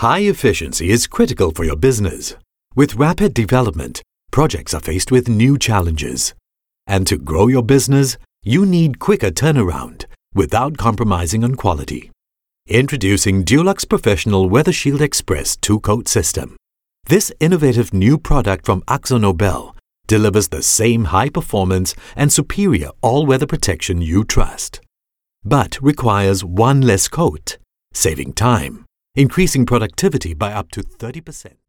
High efficiency is critical for your business. With rapid development, projects are faced with new challenges. And to grow your business, you need quicker turnaround without compromising on quality. Introducing Dulux Professional Weather Shield Express 2-Coat System. This innovative new product from AkzoNobel delivers the same high performance and superior all-weather protection you trust, but requires one less coat, saving time, increasing productivity by up to 30%.